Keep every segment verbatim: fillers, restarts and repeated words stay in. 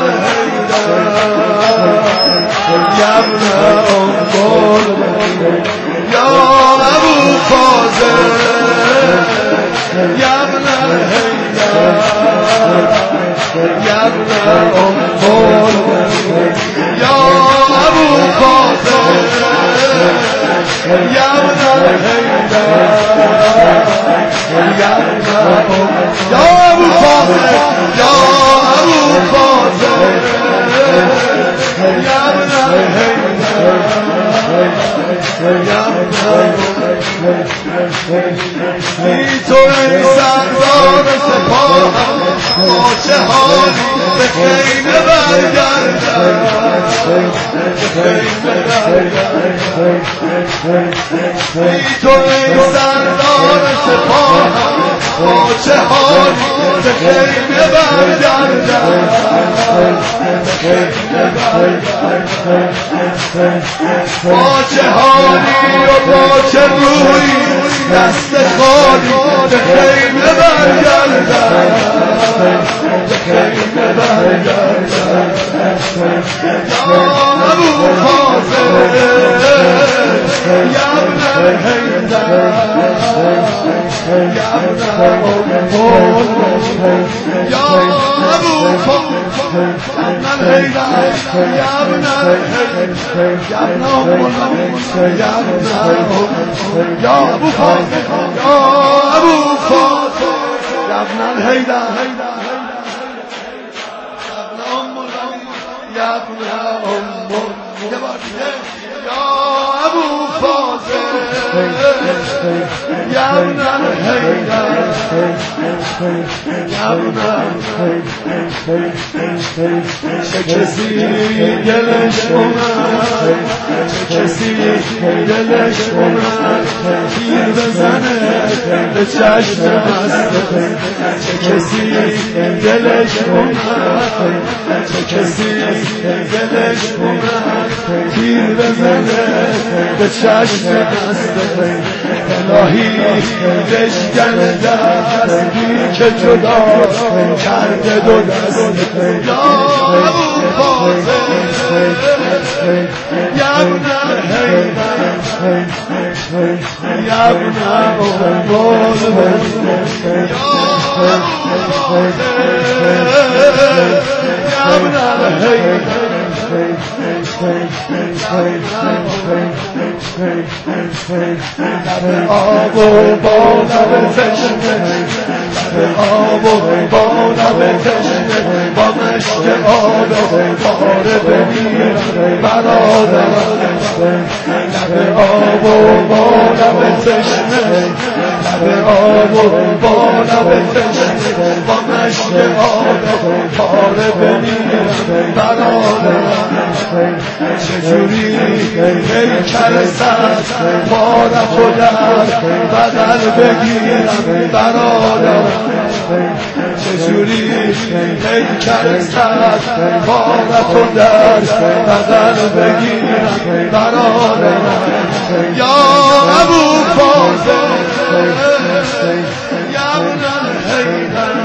الحيدر يا ابن أم يا أبو فاضل يا ابن الحيدر يا ابن أم يا أبو فاضل يا ابن الحيدر يا ابن أم يا أبو فاضل يا أبو فاضل يا ابن الحيدر يا ابن ای تو ای سردار سپاه آچه حالی به خیمه برگردن ای تو ای سردار سپاه آچه حالی به خیمه برگردن آچه حالی و باچه روی دست خالی به خیمه برگردن به خیمه برگردن یا ابو فاضل یا ابن الحیدر یا ابن أم یا ابو فاضل يا ابن الحيدر يا ابن أم يا ابن أم يا أبو فاضل يا أبو فاضل يا ابن الحيدر يا ابن أم يا أبو فاضل يا ابن الحيدر يا ابن چه کسی دلش اومد چه کسی دلش اومد تیر بزنه به چشم مست چه کسی دلش اومد چه کسی دلش اومد تیر بزنه به چشم مست الهی بشکن دستی که جدا کرده دو دست یا ابو فاضل یا ابن الحیدر یا ابن أم یا ابو فاضل یا ابن الحیدر لب آب و با لب تشنه لب آب و با لب تشنه با مشک آب باره بمیرم برادرم لب آب و با لب تشنه لب آب و با لب تشنه با مشک آب باره بمیرم برادرم چجوری پیکر سر بارت و در بدل بگیرم برادرم چجوری پیکر سر بارت و در بدل بگیرم برادرم یا ابو فاضل یا ابن الحیدر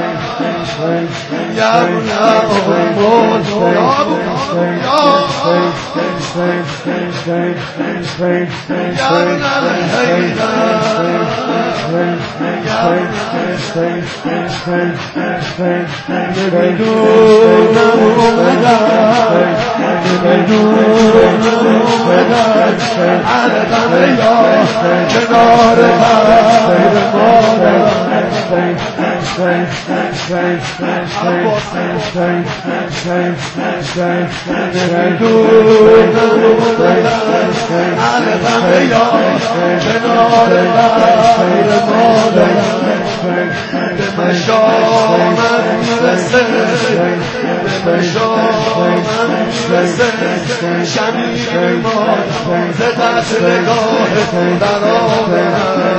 یا ابن أم یا ابو یا ابن الحیدر بدونم اومدن بدونم اومدن علقم یا کنار خیر مادرم بدونم اومدن علقم یا کنار خیر مادرم به مشامت میرسه به مشامت میرسه شمیم ما ز دست نگاه در آمد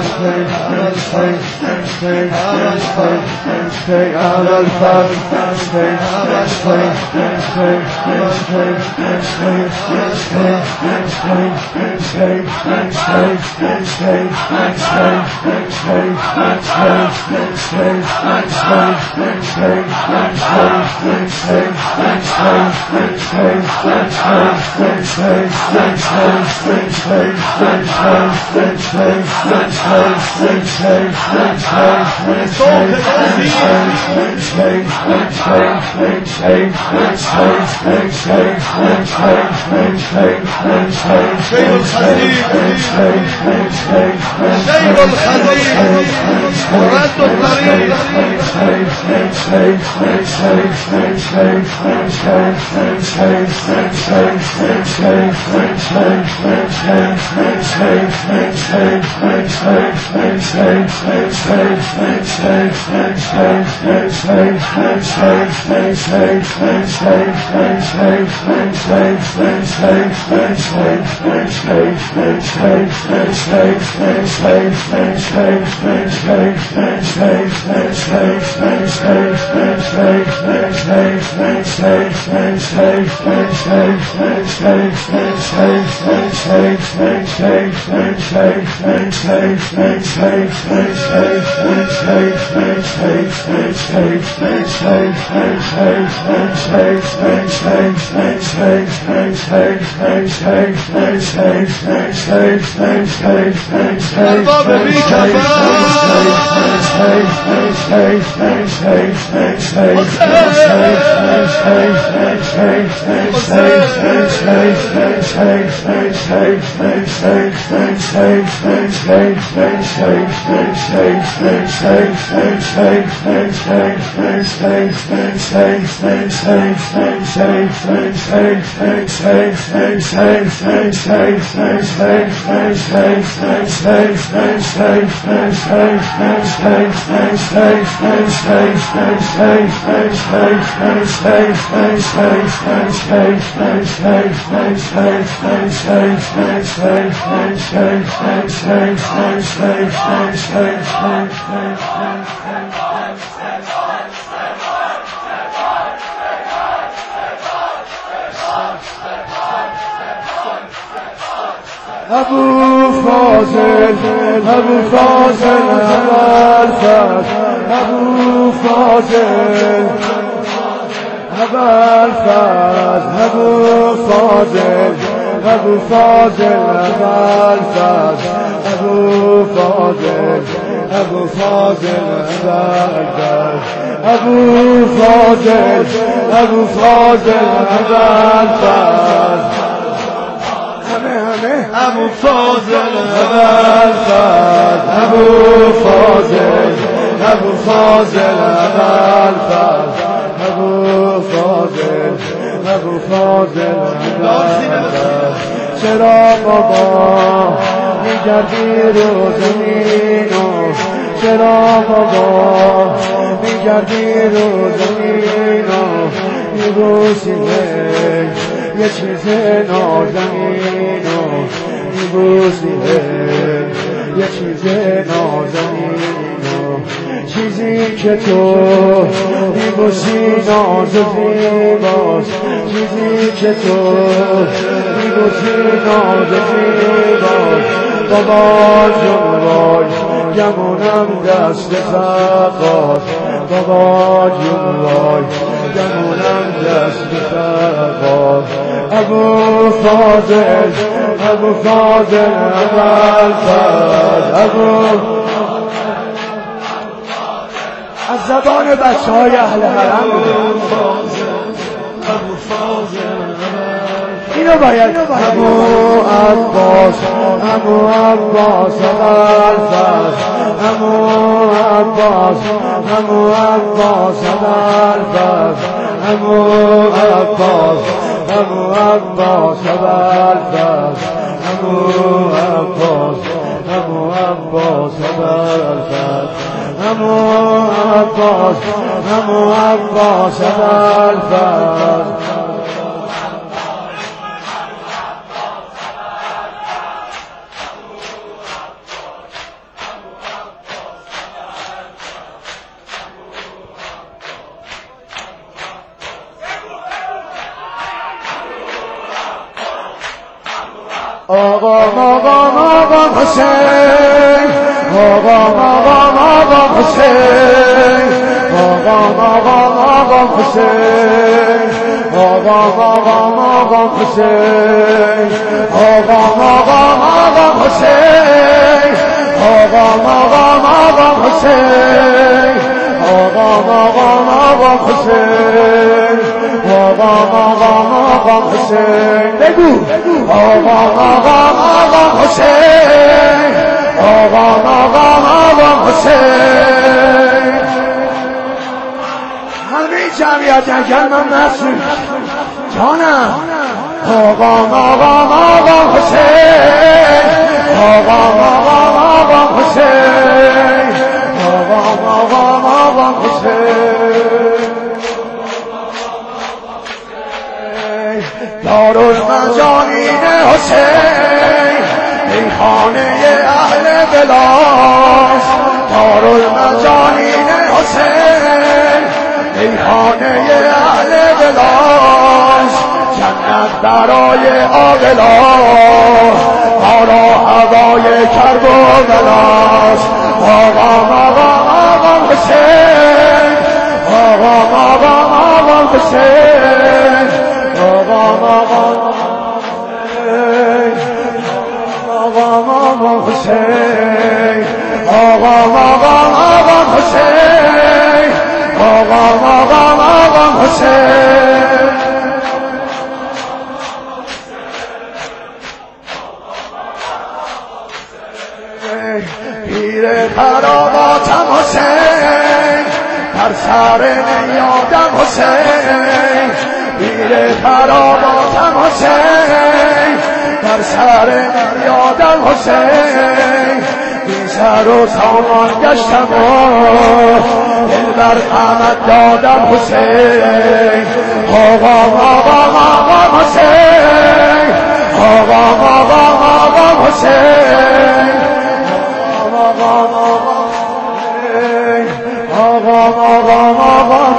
شيب الخزيب ورد الطريق الباب بی ابو فاضل ابو فاضل اول فضل ابو فاضل اول فضل ابو فاضل ابو فاضل اول فضل ابو فاضل ابو فاضل اول فضل ابو فاضل ابو فاضل اول فضل ابو فاضل اول فضل ابو فاضل ابو فاضل اول فضل ابو فاضل ابو فاضل اول فضل چرا بابا میگردی رو زمینو چرا بابا میگردی رو زمینو میبوسیه یه چیز نازنینو میبوسیه یه چیز نازنینو چیزی که تو میبوسی ناز و زیباست چیزی که تو میبوسی ناز و زیباست بابا جون وای گمونم دست سقاست بابا جون وای گمونم دست سقاست ابو فاضل ابو فاضل اول فضل ابو از زبان بچه های اهل حرم اینو باید ابو عباس ابو عباس اول فضل ابو عباس ابو عباس اول فضل ابو عباس ابو عباس اول فضل ابو عباس ابو عباس اول فضل ابو عباس ابو عباس اول فضل آقا آقا آقا حسین آقا آقا آقا حسین آقا آقا آقا حسین آقا آقا آقا حسین آقا آقا آقا حسین آقا آقا آقا حسین آقا آقا آقا حسین آقا آقا آقا حسین بگو آقا آقا آقا حسین آقا آقا آقا حسین همه جمعیت اگر من مسئول جانم آقا آقا آقا حسین آقا آقا آقا حسین آقا آقا آقا حسین دارالمجانین حسین میخانه اهل بلاس دارالمجانین حسین میخانه اهل بلاس جنت برای عاقلا ما را هوای کرب و بلاس آقا آقا آقا حسین آقا آقا آقا حسین آقا آقا آقا حسین آقا آقا آقا حسین آقا آقا آقا حسین پیر خراباتم حسین در سر نیادم حسین پیر خراباتم حسین در سر نیادم حسین بی سر و سامان گشتم و دل بر احمد دادم حسین آقا آقا آقا حسین آقا آقا آقا حسین آقا آقا آقا آقا آقا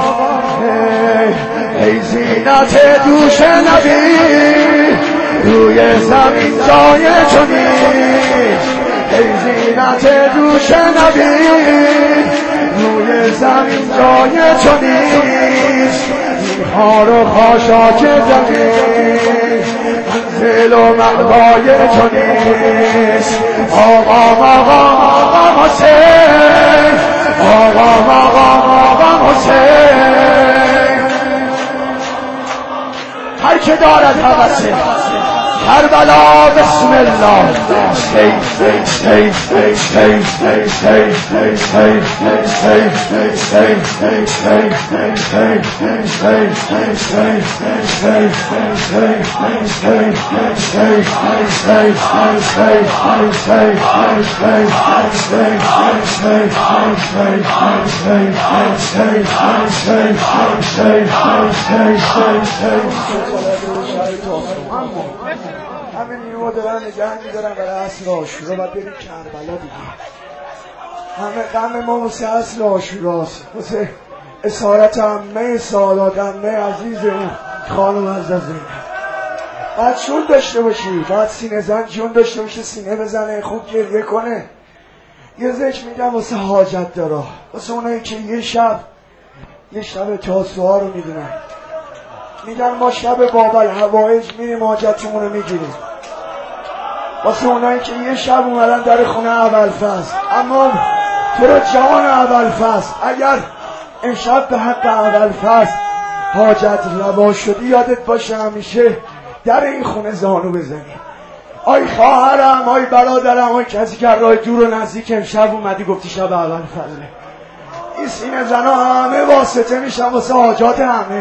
ای زینت دوش نبی روی زمین جای تو نیست ای زینت دوش نبی روی زمین جای تو نیست خار و خاشاک زمین منزل و مأوای تو نیست آقا آقا آقا حسین آقا آقا آقا حسین هر که دارد حوثه کربلا بسم الله سی سی سی سی سی سی سی سی سی سی همه نیرو دارن نگه میدارن برای اصل آشورا باید بریم کربلا دیگه همه غم ما واسه اصل آشوراست واسه اسارت عمه سادات عمه عزیز اون خانم از از این باید جون داشته باشی باید سینه زن جون داشته باشه سینه بزنه خوب گریه کنه یه ذکر میگم واسه حاجت دارا واسه اونایی که یه شب یه شب تاسوها رو میدونن میگن ما شب بابل هوایج میریم حاجتمون رو میگیریم واسه اونایی که یه شب اومدن در خونه ابوالفضل اما تو رو جان ابوالفضل اگر امشب به حق ابوالفضل حاجت روا شدی یادت باشه همیشه در این خونه زانو بزنی آی خواهرم آی برادرم آی کسی که راه دور و نزدیک امشب اومدی گفتی شب ابوالفضله این سینه زنا همه واسطه میشن واسه حاجات همه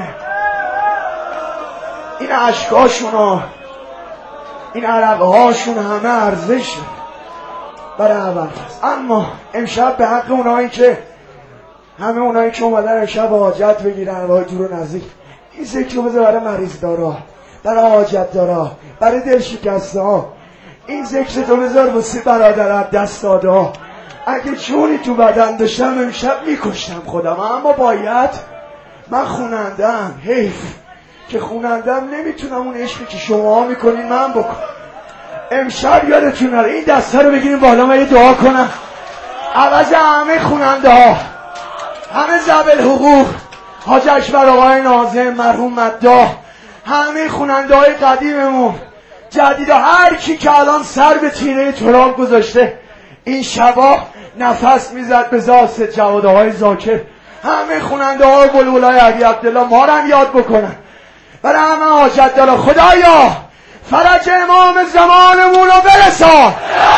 این عشقاشون این عرقهاشون همه ارزش برای ابوالفضل اما امشب به حق اونایی که همه اونایی که اومدن امشب حاجت بگیرن راه دور و نزدیک این ذکر رو بذار برای مریض دارا برای حاجت دارا برای دل شکسته ها این ذکر تو بذار واسه برادرت دست داده ها اگه جونی تو بدن داشتم امشب میکشتم خودم اما باید من خونندم حیف که خونندم نمیتونم اون عشقی که شما میکنین من بکنم امشب یادتون نره این دسته رو بگیریم بالا، من یه دعا کنم عوض همه خوننده ها، همه ذوی الحقوق، حاج اکبر آقای ناظم، مرحوم مداح، همه خوننده های قدیممون، جدید، هر کی که الان سر به تینه تراب گذاشته این شبا نفس میزد به ذات جواد آقای ذاکر، همه خوننده ها و بلبلای علی عبدالله ما رو هم یاد بکنن، برای همه حاجت دارا. خدایا فرج امام زمانمون رو برسان،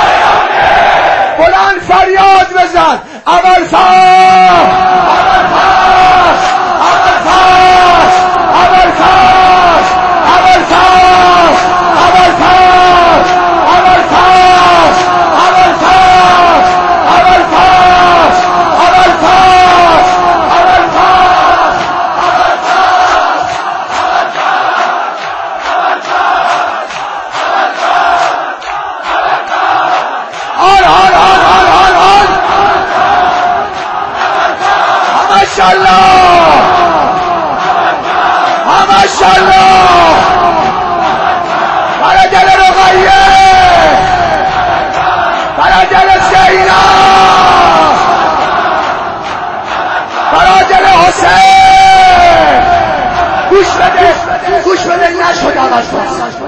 بلند فریاد بزن اول فاش اول فاش اول فاش اول فاش اول فاش اول فاش اول فاش اول فاش اول فاش اول فاش اول فاش آل آل آل آل آل آل ماشاءالله ماشاءالله برای دل رقیه، برای دل زینب، برای دل حسین. گوش بده گوش بده نشد عوض کن.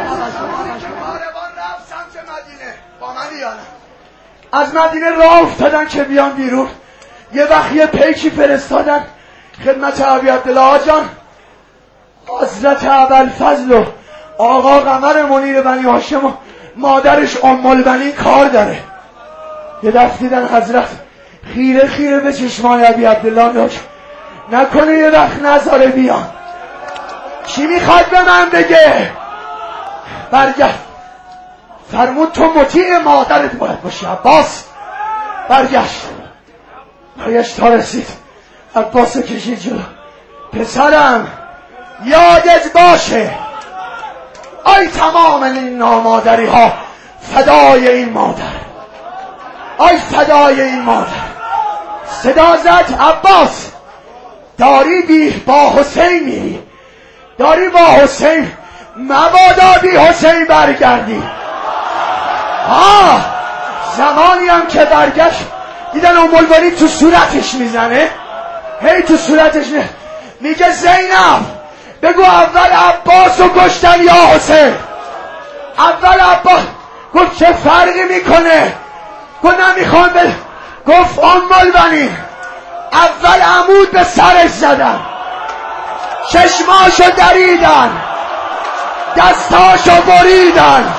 از مدینه راه افتادن که بیان بیرون، یه وقت یه پیکی فرستادن خدمت ابی عبدالله آجان حضرت ابوالفضل و آقا قمر منیر بنی هاشم و مادرش ام البنین کار داره. یه دفعه دیدن حضرت خیره خیره به چشمای ابی عبدالله داشت، نکنه یه وقت نذاره بیان. چی میخواد به من بگه؟ برگرد فرمود تو مطیع مادرت باید باشی. عباس برگشت برگشت تا رسید عباس کشید جلو. پسرم یادت باشه آی تمام این نامادری ها فدای این مادر، آی فدای این مادر. صدا زد عباس داری بی با حسین میری، داری با حسین، مبادا بی حسین برگردی. ها زمانی هم که برگشت دیدن ام البنین تو صورتش میزنه، هی تو صورتش میزنه. میگه زینب بگو اول عباس رو کشتن یا حسین. اول عباس. گفت چه فرقی میکنه؟ گفت نمیخوام بل گفت ام البنین اول عمود به سرش زدن، چشماشو دریدن، دستاشو بریدن.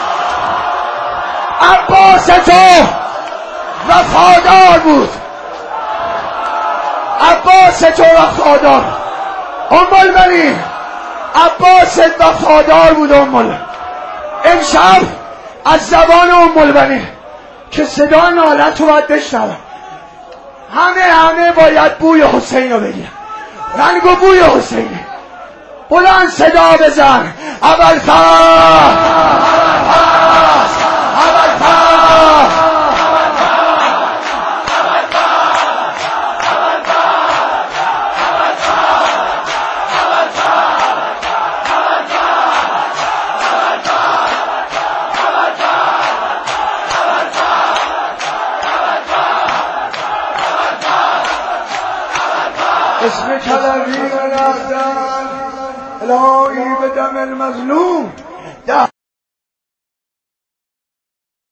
عباس تو وفادار بود، عباس تو وفادار. ام البنین عباس وفادار بود. ام البنین امشب از زبان ام البنین که صدا نالت رو باید بشنوم، همه همه باید بوی حسین رو بگیرن. رنگ و بوی حسینی. بلند صدا بزن اول فاش اول فاش. اسم کلوی و نفتن الهی به دم المظلوم